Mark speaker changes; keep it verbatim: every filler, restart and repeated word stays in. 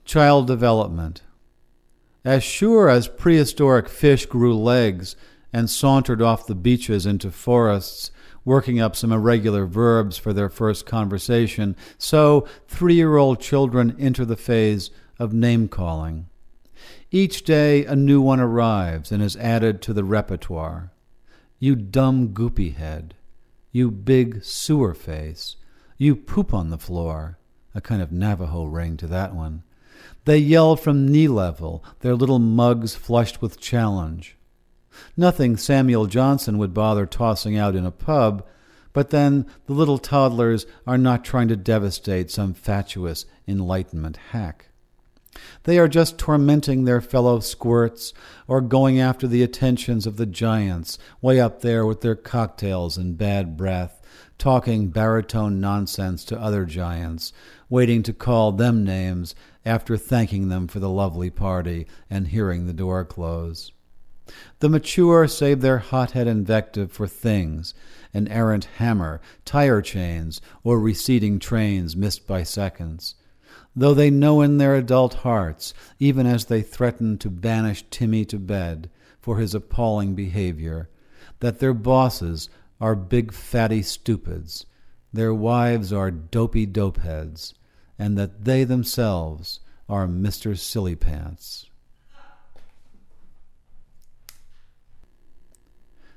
Speaker 1: Child development. As sure as prehistoric fish grew legs and sauntered off the beaches into forests, working up some irregular verbs for their first conversation, so three-year-old children enter the phase of name-calling. Each day a new one arrives and is added to the repertoire. You dumb goopy head. You big sewer face. You poop on the floor. A kind of Navajo ring to that one. They yell from knee level, their little mugs flushed with challenge. Nothing Samuel Johnson would bother tossing out in a pub, but then the little toddlers are not trying to devastate some fatuous Enlightenment hack. They are just tormenting their fellow squirts or going after the attentions of the giants way up there with their cocktails and bad breath, talking baritone nonsense to other giants, waiting to call them names after thanking them for the lovely party and hearing the door close. The mature save their hothead invective for things, an errant hammer, tire chains, or receding trains missed by seconds, though they know in their adult hearts, even as they threaten to banish Timmy to bed for his appalling behavior, that their bosses are big fatty stupids, their wives are dopey dopeheads, and that they themselves are Mister Sillypants.